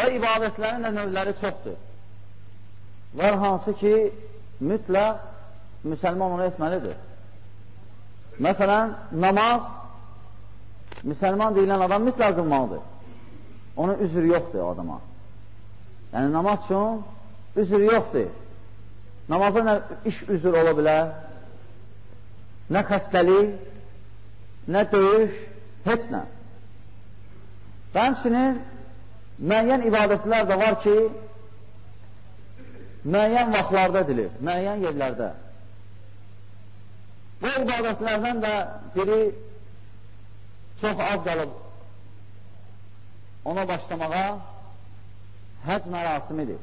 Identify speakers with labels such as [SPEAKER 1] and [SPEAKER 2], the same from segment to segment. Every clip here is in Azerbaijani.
[SPEAKER 1] Və ibadətlərin də növləri çoxdur. Var hansı ki, mütləq müsəlman onu etməlidir. Məsələn, namaz müsəlman deyilən adam mütləq qılmalıdır. Onun üzrü yoxdur o adama. Yəni, namaz üçün üzrü yoxdur. Namaza nə iş üzr ola bilər, nə xəstəlik, nə döyüş, heç nə. Və həmçinin müəyyən ibadətlər də var ki, müəyyən vaxtlarda edilir, müəyyən yerlərdə. Bu ibadətlərdən də biri çox az qalıb ona başlamağa həc mərasimidir.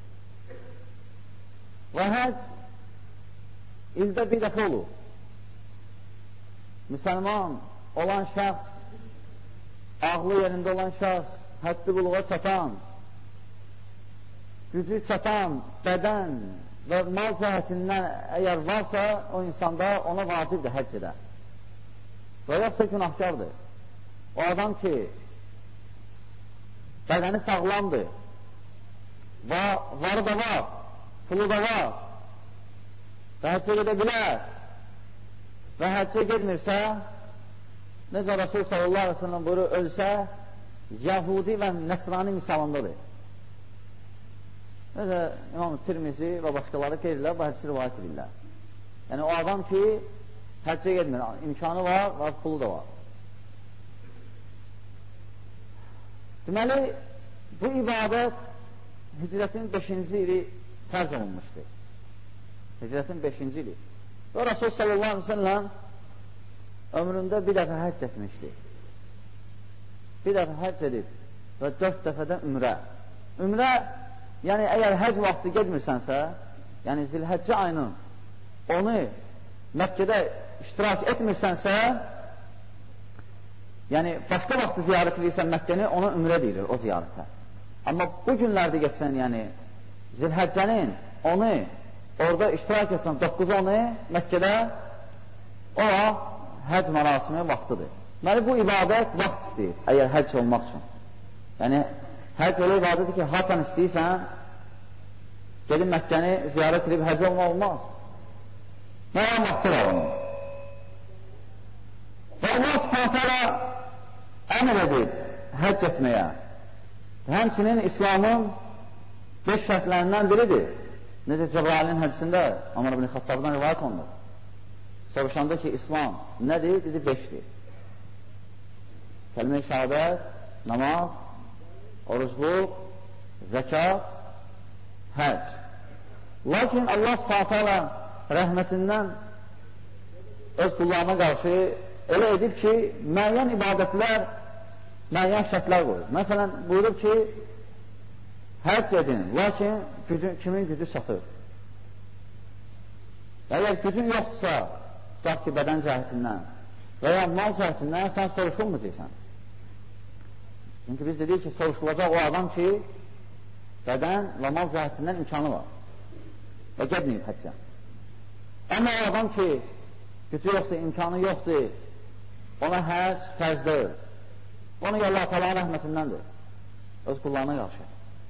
[SPEAKER 1] Və həc ildə bir dəfə olur. Müsəlman olan şəxs, ağlı yerində olan şəxs, həddi buluğa çatan, gücü çatan bədən və mal cəhətindən əgər varsa, o insanda ona vacibdir həcc edə. Və yoxsa günahkardır. O adam ki, bədəni sağlamdır və varı da var, pulu da var və həccə gedə bilər və həccə gedmirsə, necə Rasul sallallahu aleyhi ve sellem buyurur, ölsə, Yahudi və Nəsrani misalındadır. Necə İmam Tirmizi və başqaları qeyrirlər, bu hədisi rivayət edirlər. Yəni, o adam ki, həccə gedmir, imkanı var və pulu da var. Deməli, bu ibadət hicrətin 5-ci ili fərz olunmuşdur. Hicrətin 5-ci ili. Və Rasul sallallahu aleyhi ve sellem ömründə bir dəfə həcc etmişdir. Bir dəfə həcc edib və 4 dəfədə ümrə. Ümrə, yəni əgər həcc vaxtı gedmirsənsə, yəni Zilhəccə ayının onu Məkkədə iştirak etmirsənsə, yəni başqa vaxtı ziyarət edirsən Məkkəni, ona ümrə deyilir o ziyarətə. Amma bu günlərdə geçsən, yəni Zilhəccənin onu orada iştirak etsən 9-10 Məkkədə, o həcc mərasimi vaxtıdır. Deməli, bu ibadət vaxt istəyir, əgər həcc olmaq üçün. Yəni, həcc elə ibadədir ki, haçan istəyirsən, gedib Məkkəni ziyarət edib həcc olmaz. Nəyə vaxtı var onun? Və Allah s.ə.v. əmr edib həcc etməyə. Həmçinin İslamın 5 şərtlərindən biridir. Necə Cəbrailin hədisində Ömər ibn Xattabdan rivayət olunur. Soruşanda ki, İslam nədir? Dedi, 5'dir. Kəlmə-i şəhadət, namaz, orucluq, zəkat, həcc. Lakin Allah s.ə.v. rəhmətindən öz qullarına qarşı elə edib ki, müəyyən ibadətlər, müəyyən şərtlər qoyur. Məsələn, buyurub ki, həcc edin, lakin kimin gücü çatır. Əgər gücün yoxdursa, tutaq ki, bədən cəhətindən və ya mal cəhətindən sən soruşulmayacaqsan. Çünki biz dedik ki, soruşulacaq o adam ki, bədən və mal cəhətindən imkanı var və gedməyib həccə. Amma o adam ki, gücü yoxdur, imkanı yoxdur, ona həcc fərz deyil. Onu Allah Teala'nın rəhmətindəndir, öz qullarına qarşı.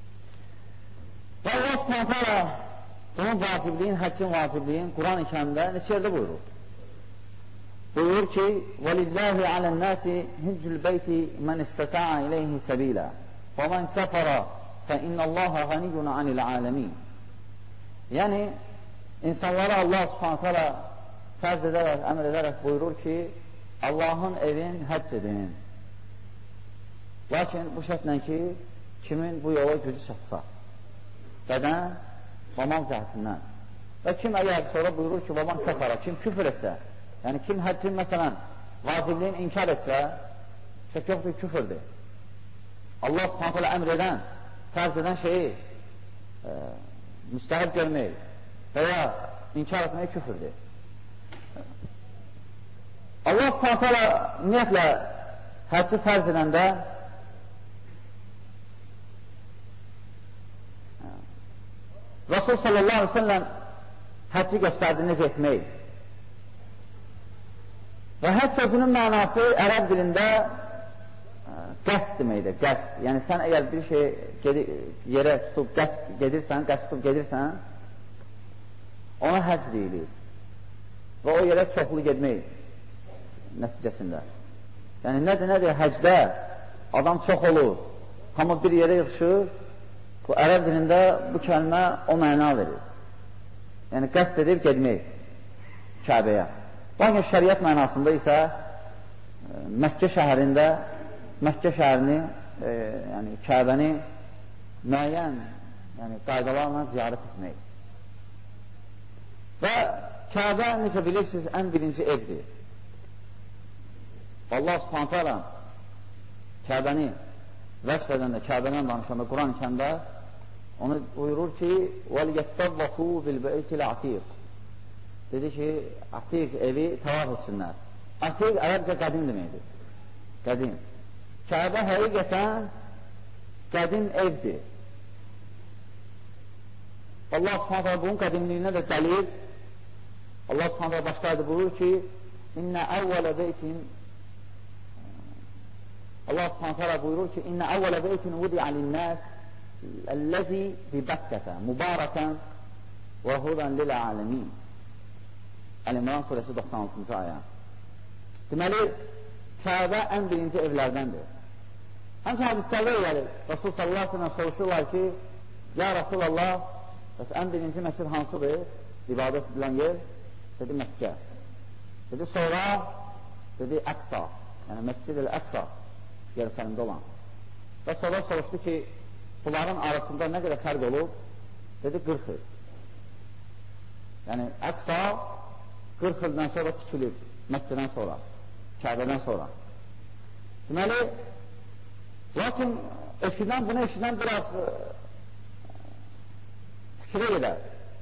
[SPEAKER 1] Və Allah s.ə.v. bunun vacibliyin, həccin vacibliyin Quran-ı Kərimdə neçə yerdə buyurur? Buyurur ki, وَلِلَّهِ عَلَى النَّاسِ هِجُّ الْبَيْتِ مَنْ اسْتَطَاعَ إِلَيْهِ سَبِيلًا وَمَنْ كَفَرَ فَإِنَّ اللَّهَ غَنِيٌّ عَنِ الْعَالَمِينَ. Yəni, insanlara Allah s.ə.v. fərz edərək, əmr edərək buyurur ki, Allahın evin həcc edin. Lakin bu şərtlə ki, kimin bu yola gücü çatsa, bədən və mal cəhətindən. Və kim əgər sonra buyurur ki, vaman kəfara, kim küfür etsə, yəni kim həccin məsələn vacibliyin inkar etsə, şək yoxdur, küfürdür. Allah s.ə.v. əmr edən, fərz edən şeyi müstəhəb görmək və ya inkar etmək küfürdür. Allah s.ə.v. ümumiyyətlə həcci fərz edəndə Rasul sallallahu aleyhi ve sellem həcci göstərdi necə etmək. Və həcc sözünün mənası ərəb dilində qəsd deməkdir, qəsd. Yəni, sən əgər bir şey yerə tutub qəsd gedirsən, ona həcc deyilir. Və o yerə çoxlu gedmək nəticəsində. Yəni, nədir? Həcdə adam çox olur, hamı bir yerə yığışır, bu ərəb dilində bu kəlmə o məna verir. Yəni, qəsd edir gedmək Kəbəyə. Lakin şəriət mənasında isə Məkkə şəhərini, yəni Kəbəni müəyyən qaydalarla ziyarət etmək. Və Kəbə, necə bilirsiniz, ən birinci evdir. Allah Subhanahu taala Kəbəni vəsf edəndə, Kəbədən danışanda Quran-ı Kərimdə onu buyurur ki, وَلْيَتَّوَّفُوا بِالْبَيْتِ الْعَتِيقِ dedi ki, atiq evi tavaf etsinlər. Atiq ərəbcə qədim deməkdir. Qədim. Kəbə həqiqətən qədim evdir. Allah Subhanahu bunun qədimliyinə də dəlil. Allah Subhanahu başqa ayədə buyurur ki, İnnə əvvələ beytin Allah Subhanahu buyurur ki, İnnə əvvələ beytin vudi'a linnəs əlləzi bi Bəkkətə mübarəkən və hudən lil'aləmin. Əl-İmran surəsi 96-cı ayə. Deməli, Kəbə ən birinci evlərdəndir. Həmçə hədislərdə gəlir, Rasul sallallahu aleyhi ve sellem soruşurlar ki, Ya Rasulallah, bəs ən birinci məscid hansıdır? İbadət edilən yer? Dedi, Məkkə. Dedi, sonra, dedi, Əqsa. Yəni, Məscid-el-Əqsa Yerusəlimdə olan. Və sonra soruşdu ki, bunların arasında nə qədər fərq olub? Dedi, 40 il. Yəni, Əqsa 40 ildən sonra tikilib, Məkkədən sonra, Kəbədən sonra. Deməli, lakin bunu eşidən biraz fikrə gedər.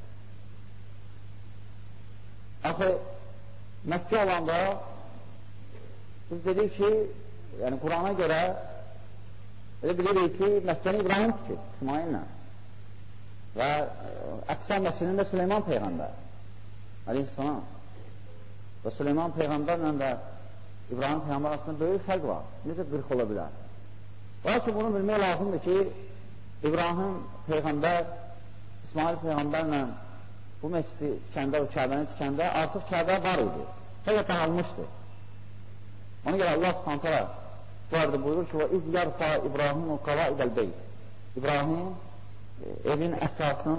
[SPEAKER 1] Axı, Məkkə olanda biz dedik ki, yəni Qurana görə bilirik ki, Məkkəni İbrahim tikir, İsmaillə. Və Əqsa məscidində Süleyman Peyğəmbər, aleyhissalam. Və Süleyman Peyğəmbərlə də İbrahim Peyğəmbər arasında böyük fərq var. Necə 40 ola bilər? Lakin bunu bilmək lazımdır ki, İbrahim Peyğəmbər, İsmail Peyğəmbərlə bu məscidi tikəndə, o Kəbəni tikəndə artıq Kəbə var idi. Hələ dağılmışdı. Ona görə Allah Subhanahu bu arada buyurur ki, وَإِذْ يَرْفَى إِبْرَاهِمُ قَوَائِدَ الْبَيْتِ İbrahim evin əsasını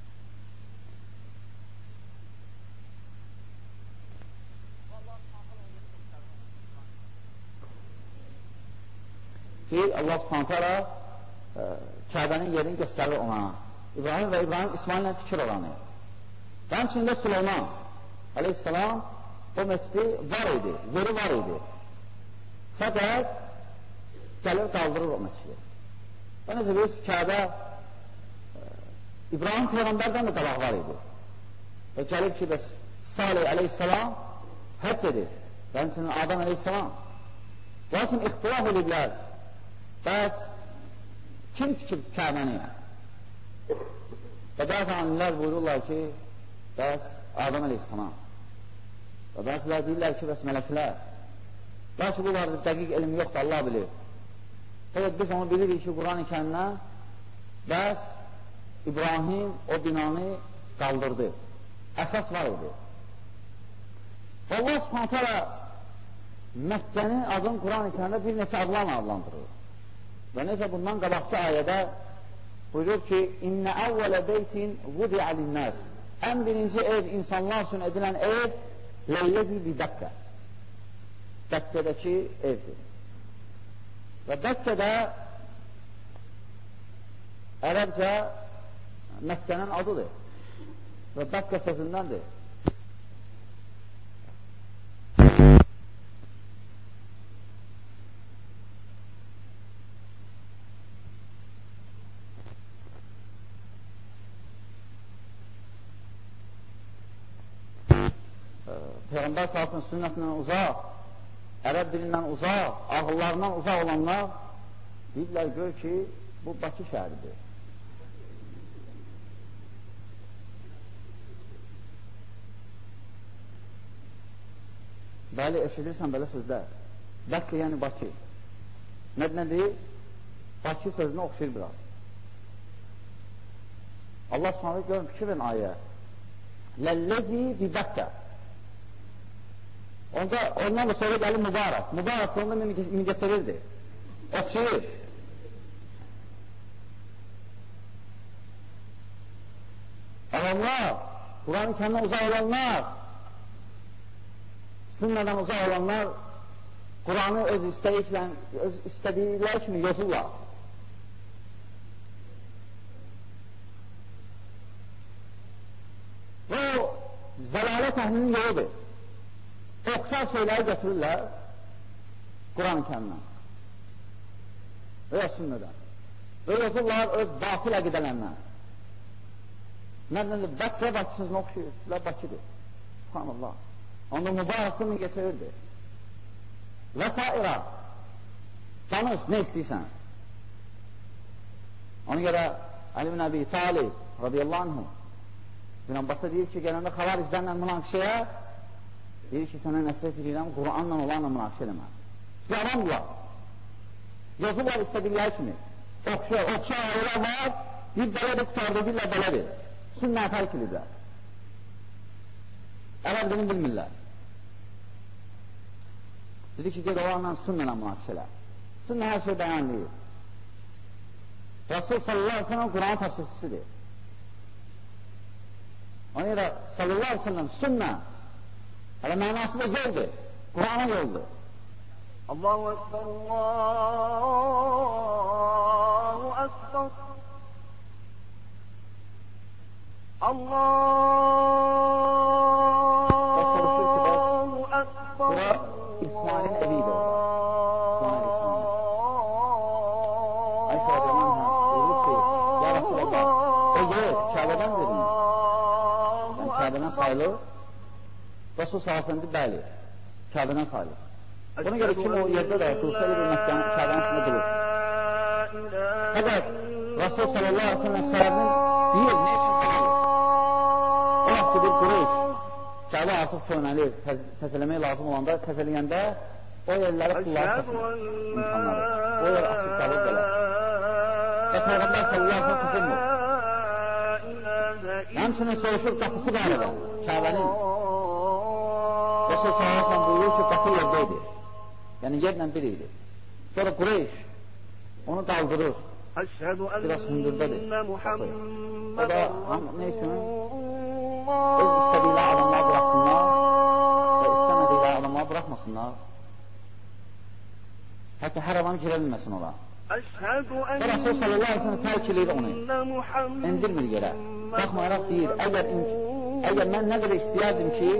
[SPEAKER 1] ki, Allah Subhanahu Kəbənin yerini göstərir ona. İbrahim və İbrahim İsmaillə tikir olanı. Həmçində Süleyman aleyhissalam o məscidi var idi, yeri var idi. Fəqət gəlir qaldırır o məscidi. Və necə bilirsiniz, Kəbə İbrahim Peyğəmbərdən də qabaq var idi. Və gəlib ki, bəs Salih aleyhissalam həcc edir. Və həmçinin Adam aleyhissalam. Lakin ixtilaf ediblər. Bəs kim tikib Kəbəni? Və bəzi alimlər buyururlar ki, bəs Adam aleyhissalam. Və bəzilər deyirlər ki, bəs mələklər. Lakin bu vardır, dəqiq elm yoxdur, Allah bilir. Evet, biz onu bilirik ki, Quran-ı Kərimdən bəs İbrahim o binanı qaldırdı. Əsas var idi. Və Allah Subhanahu Məkkənin adını Quran-ı Kərimdə bir neçə adlarla adlandırır. Və necə bundan qabaqki ayədə buyurur ki, İnnə əvvələ beytin vudi'a linnəs. Ən birinci ev, insanlar üçün edilən ev, ləlləzi bi Bəkkə. Bəkkədəki evdir. Və Bəkkədə ərəbcə Məkkənin adıdır. Və Bəkkə sözündəndir. Peyğəmbər salsın sünnətindən uzaq, ərəb dilindən uzaq, ağıllarından uzaq olanlar deyirlər, gör ki, bu Bakı şəhəridir. Bəli, eşidirsən belə sözlər. Bəkkə yəni Bakı. Nədir? Bakı sözünə oxşayır biraz. Allah subhanə görün, fikir verin ayə. Ləl-ləzi bi-Bəkkə. Ondan da sonra gəlir mübarək. Mübarək sonunda mingəçevirdir. Oxşayır. Adamlar, Quran-ı kərimdən uzaq olanlar, sünnədən uzaq olanlar, Quranı öz istədikləri kimi yozurlar. Və o, zəlalət əhlinin yoludur. Oxşar şeyləri götürürlər Quran-ı kərimdən və ya sünnədən və yozurlar öz batil əqidələrindən. Nədir? Bəkkə Bakı sözünə oxşayır. Bakıdır. Subhanallah. Onda mübarəkdir mi geçirirdi? Və sairə. Danış, nə istəyirsən? Ona görə Ali ibn Əbi Talib radiyallahu anhu İbn Abbas'a deyir ki, gələndə xavariclərlə münaqişəyə deyir ki, sənə nəsiyyət edirəm, Quranla olanla münaqişə eləmə. Yalanlar. Yazılar istədikləri kimi. Oxşar ayılar var, deyir, belədir, qutardır, deyirlər, belədir. Sünnə tərk edirlər. Ərəb dilini bilmirlər. Dedi ki, ged olanla sünnələ münaqişə elə. Sünnə hər şey bəyanlayır. Rasul sallallahu aleyhi ve sellem Quran təfsirçisidir. Ona görə sallallahu aleyhi ve sellem sünnə hələ mənası da yoldur. Qurana yoldur.
[SPEAKER 2] Allahu Ekber, Allahu Ekber. Allahu Ekber.
[SPEAKER 1] Bura İsmail'in eviydi orada. Ayşe Adem'in buyurur ki, ya Resulallah, o yer Kəbədən verin. Yani Kəbədən sayılır. Resul sallallahu bəli, Kəbədən sayılır. Buna görə kim o yerdə də qılsaydı bir Məkkənin Kəbənin içində qılır. Fəqət Resul sallallahu aleyhi ve sellem səbəbini deyir, ne üçün qılır? O vaxt ki, bir Qureyş Kəbə artıq köynəlir, təzələmək lazım olanda, təzələyəndə o yerləri qulları çəkmir imkanları. O yer açıq qalır belə. Və Peyğəmbər sallallahu aleyhi ve sellem tutulmur. Həmçinin soruşur qapısı barədə, Kəbənin. Resul sallallahu aleyhi ve sellem buyurur ki, qapı yerdəydi. Yəni yerlə bir idi. Sonra Qureyş onu qaldırır. Biraz hündürdədir. O da ne üçün? Öz istədikləri adamlar bıraxsınlar və istəmədikləri adamlar bıraxmasınlar. Hətta hər adam girə bilməsin ola. Və Rasul sallallahu aleyhi ve sellem tərk edir onu. İndirmir yerə. Baxmayaraq deyir, əgər mən nə qədər istəyərdim ki,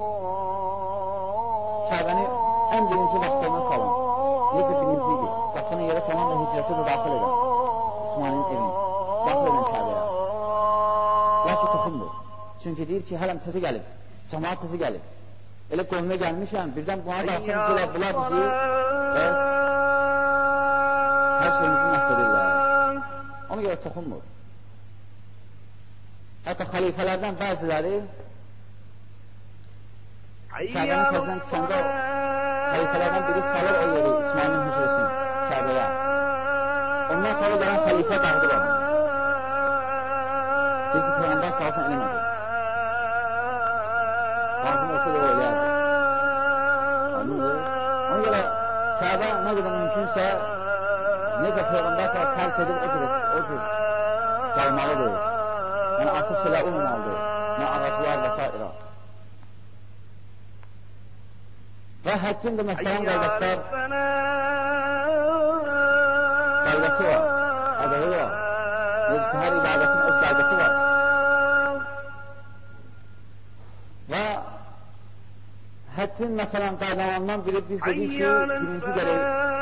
[SPEAKER 1] Kəbəni ən birinci vaxtlarına salın. Necə birinci idi? Qapını yerə salan və hicrəti də daxil edən. İsmail'in evini. Daxil edən Kəbəyə. Lakin toxunmur. Çünki deyir ki, hələm təzə gəlib. Cəmaat təzə gəlib. Elə qoluna gəlmişəm, birdən buna qalsın, bunlar bizi hər şeyimizi məhv edirlər. Ona görə toxunmur. Hətta xəlifələrdən bəziləri Kəbənin təzdən tikəndə xəlifələrdən biri salır o yeri, İsmail'in hücrəsini, Kəbəyə. Ondan sonra gələn xəlifə dağıdır onu. Deyir ki, Peyğəmbər salsın eləmədi. Lazım olsa da o eləyərdi. Ona görə Kəbə nə qədər mümkünsə, necə Peyğəmbər salsın tərk edib o cür qalmalıdır. Yəni, artıq şeylər olmamalıdır. Nə ağaclar və s. Və həccin də məhkələn qardaşlar qaydası var, ədəbi var. Necə ki, hər ibadətin öz qaydası var. Və həccin məsələn qaydalarından biri biz dedik ki, birinci gərək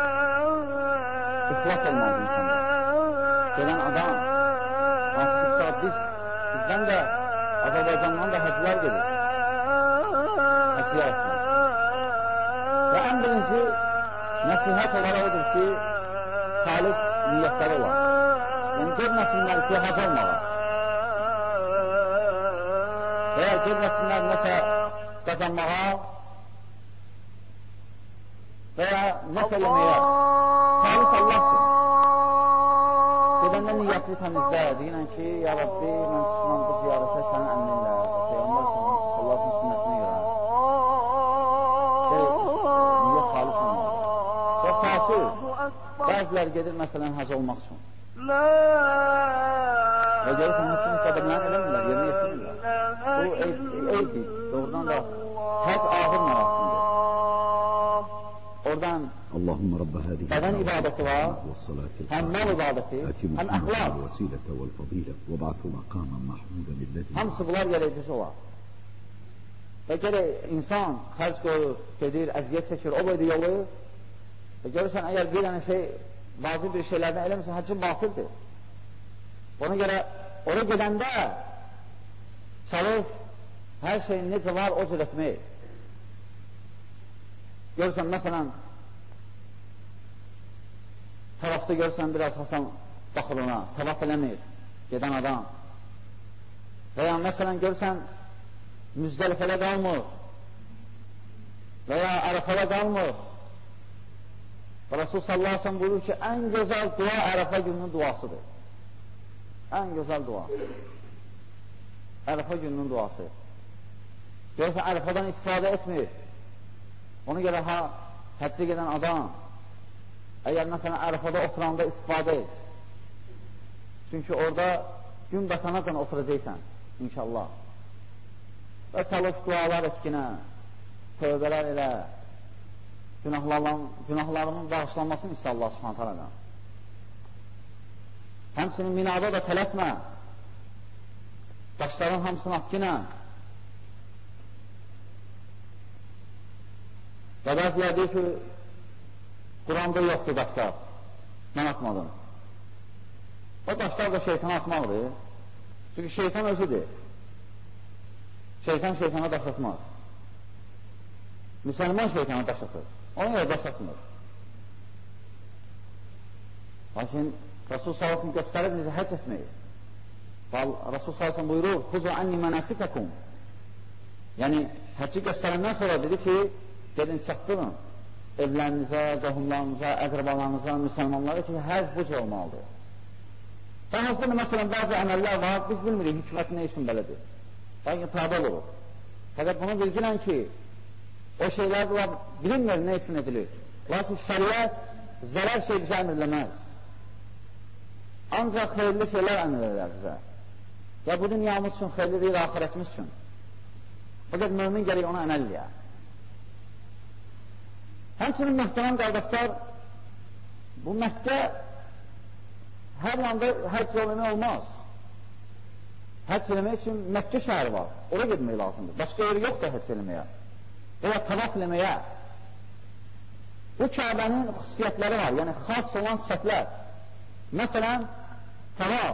[SPEAKER 1] ixlas olmalı insanda. Gələn adam, hansı ki, bizdən də, Azərbaycandan da həccilər gedir. Həccilər etmək. Və ən birinci nəsihət olaraq odur ki, xalis niyyətləri olar. Yəni, görməsinlər ki, hac olmağa. Və ya görməsinlər nəsə qazanmağa və ya nəsə yeməyə, xalis Allah üçün. Gedəndə niyyətli təmizlə, deyilən ki, ya Rabbi, mən çıxmam bu ziyarətə sənin əmrinlə, Peyğəmbər sallallahu sünnətinə görə. Niyyət xalis olmalı. Çox təəssür, bəziləri gedir, məsələn, həc olmaq üçün. Və görürsən, həccin istədiklərini eləmirlər, yerinə yetirmirlər. Bu eydir, doğrudan da həc ağır mərasimdir. Oradan bədən ibadəti var, həm mal ibadəti, həm əxlaq. Hamısı bunlar yerəcəsi olar. Və gərək insan xərc qoyur, gedir, əziyyət çəkir, o boyda yolu. Və görürsən, əgər bir dənə şey, vacib bir şeylərdən eləmirsən, həccin batıldır. Ona görə, oraya gedəndə çalış, hər şeyin necə var, o cür etmək. Görürsən, məsələn, tavafda görürsən, biraz Hasan baxır ona, tavaf eləmir, gedən adam. Və ya, məsələn, görürsən, Müzdəlifədə qalmır və ya Ərəfədə qalmır. Və Rasul sallallahu aleyhi ve sellem buyurur ki, ən gözəl dua Ərəfə gününün duasıdır. Ən gözəl dua. Ərəfə gününün duası. Görürsən, Ərəfədən istifadə etmir. Ona görə həccə gedən adam, əgər məsələn Ərəfədə oturanda istifadə et. Çünki orada gün batanacan oturacaqsan, inşallah. Və çalış dualar etkinə, tövbələr elə, günahlarımın bağışlanmasını istə Allah subhanət hələdən. Həmsinin minada da tələsmə, daşların hamısını atkinə. Və bəzilər deyir ki, Quranda yoxdur daşlar, mən atmadım. O daşlar da şeytana atmalıdır. Çünki şeytan özüdür. Şeytan şeytana daş atmaz. Müsəlman şeytana daş atır. Ona görə daş atmır. Lakin Rasul sallallahu göstərib necə həcc etməyi. Rasul sallallahu buyurur, Xuzu anni mənəsikəkum. Yəni, həcci göstərəndən sonra dedi ki, gedin çatdırın evlərinizə, qohumlarınıza, əqrabalarınıza, müsəlmanlara ki, həcc bu cür olmalıdır. Və həzdir, məsələn, bəzi əməllər var, biz bilmirik hikməti nə üçün belədir. Lakin tabi olur. Fəqət bunu bilgilən ki, o şeylər bilinmir nə üçün edilir. Lakin şəriət zərər şey bizə əmirləməz. Ancaq xeyirli şeylər əmirlər bizə. Və bu dünyamız üçün xeyirli deyil, ahirətimiz üçün. Fəqət mümin gəlir ona əməl edir. Həmçinin möhtərəm qardaşlar, bu Məkkə hər yanda həcc eləmək olmaz. Həcc eləmək üçün Məkkə şəhəri var, oraya gedmək lazımdır. Başqa yeri yoxdur həcc eləməyə və ya tavaf eləməyə. Bu Kəbənin xüsusiyyətləri var, yəni xas olan sifətlər. Məsələn, tavaf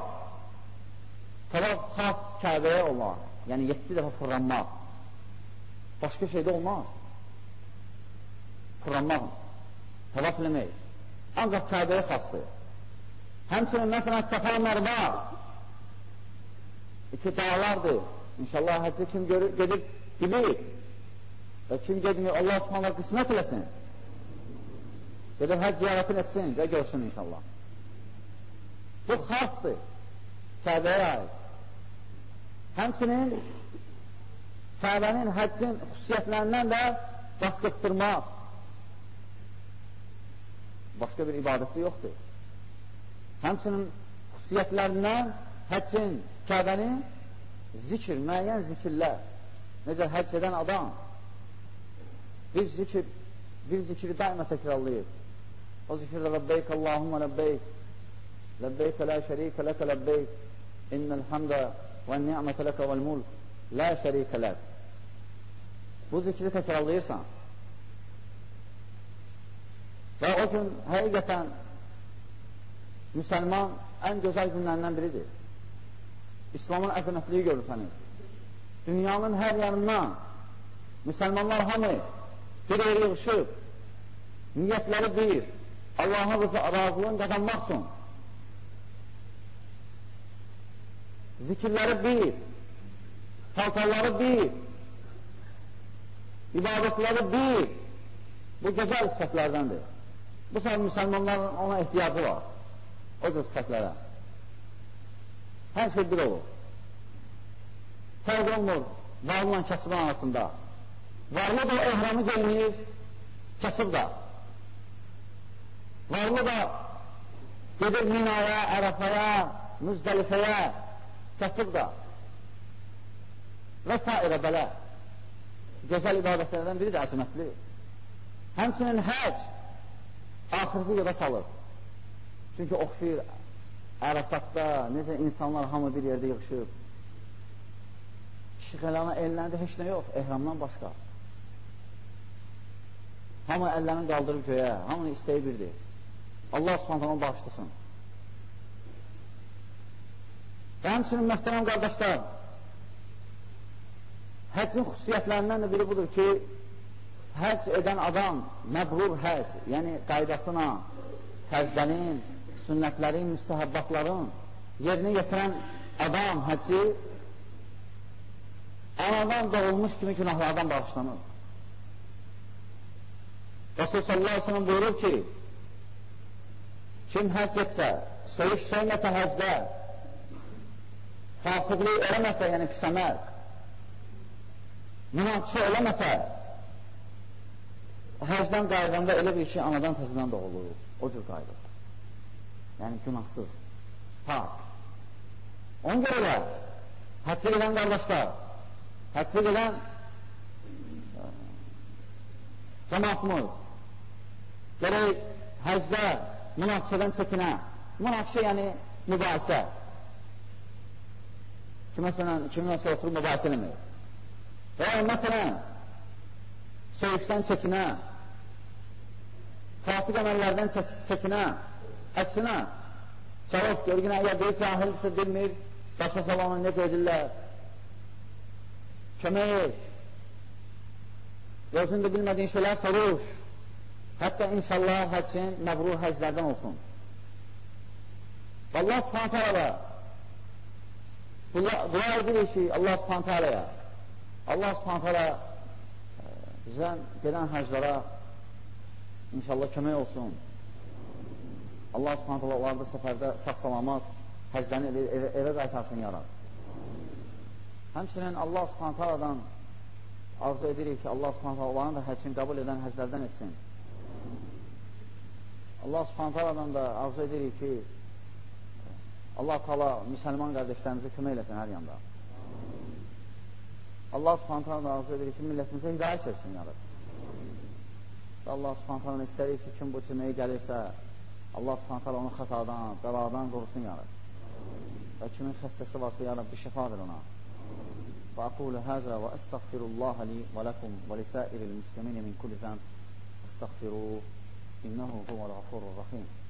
[SPEAKER 1] xas Kəbəyə olar, yəni 7 dəfə fırlanmaq. Başqa şeydə olmaz. Fırlanmaq, tavaf eləmək. Ancaq Kəbəyə xasdır. Həmçinin, məsələn, Səfa Mərva 2 dağlardır. İnşallah həcci kim gedib bilir və kim gedmir, Allah subhanallah qismət eləsin. Gedib həcc ziyarətini etsin və görsün inşallah. Bu xasdır Kəbəyə aid. Həmçinin Kəbənin həccin xüsusiyyətlərindən də basqıqdırmaq. Başqa bir ibadətli yoxdur. Həmçinin xüsusiyyətlərindən həccin, Kəbənin zikir, müəyyən zikirlər. Necə həcc edən adam bir zikri daima təkrarlayır. O zikirdə Rabbeyk Allahumma Rabbeyk, Rabbeyk la şərikə ləkə Rabbeyk, innəl hamdə və ni'mətə ləkə vəl mulk, la şərikə lək. Bu zikri təkrarlayırsan. Və o gün həqiqətən müsəlman ən gözəl günlərindən biridir. İslamın əzəmətliyi görür səni. Dünyanın hər yanından müsəlmanlar hamı bir yeri yığışıb, niyyətləri bir, Allahın razılığını qazanmaq üçün zikirləri bir, paltarları bir, ibadətləri bir, bu gözəl sifətlərdəndir. Bu saat müsəlmanların ona ehtiyacı var. O cür sifətlərə. Hər şey bir olur. Fərq olmur varla kasıbın arasında. Varlı da ehramı geyinir, kasıb da. Varlı da gedir Minaya, Ərəfəyə, Müzdəlifəyə, kasıb da. Və s. belə. Gözəl ibadətlərdən biri də əzəmətli. Həmçinin həc axırıcı yola salır. Çünki oxşayır Ərəfatda necə insanlar hamı bir yerdə yığışıb. Kişi xəlana elləndə heç nə yox, ehramdan başqa. Hamı əllərini qaldırıb göyə, hamının istəyi birdir. Allah subhanətən bağışlasın. Və həmçinin möhtərəm qardaşlar, həccin xüsusiyyətlərindən də biri budur ki, həcc edən adam məbrur həcc, yəni qaydasına, fərzlərin, sünnətlərin, müstəhəbbatların yerinə yetirən adam həcci anadan doğulmuş kimi günahlardan bağışlanır. Rasul sallallahu aleyhi ve sellem buyurur ki, kim həcc etsə, söyüş söyməsə həcdə, fasıqlığı eləməsə, yəni pis əməl, münaqişə eləməsə, həcdən qayıdanda elə bir ki, anadan təzədən doğulur, o cür qayıdır. Yəni günahsız, pak. Ona görə də həccə gedən qardaşlar, həccə gedən cəmaatımız gərək həcdə münaqişədən çəkinə. Münaqişə yəni mübahisə. Kiminlə oturub mübahisə eləmir. Və məsələn, söyüşdən çəkinə, fasıq əməllərdən çəkinə, əksinə, çalış, görgünə, əgər bir cahildirsə bilmir, başa salanı necə edirlər, kömək et, özündə bilmədiyin şeylər soruş, hətta inşallah həccin məbrur həclərdən olsun. Allah subhanətə alə dua edirik ki, Allah subhanətə aləyə Allah subhanətə alə bizə gedən həclara inşallah kömək olsun. Allah subhanətə alə onları da səfərdə sağ-salamat həclərini evə qaytarsın yaraq. Həmçinin Allah subhanətə alədən arzu edirik ki, Allah subhanətə alə onların da həccini qəbul edən həclərdən etsin. Allah subhanətə alədən də arzu edirik ki, Allah Teala müsəlman qardaşlarımızı kömək eləsin hər yanda. Allah subhanətə alədən arzu edirik ki, millətimizə hidayət versin yaraq. Və Allah subhanətə alədən istərik ki, kim bu cürməyə gəlirsə, Allah subhanətə alə onu xətadan, bəladan qorusun yaraq. Və kimin xəstəsi varsa yaraq bir şəfa ver ona. Və aqulu həzə və əstəğfirullaha li və ləkum və lisəiril müslimin min kulli zəm əstəğfiruhu innəhu huvəl-ğafurur-rəhim.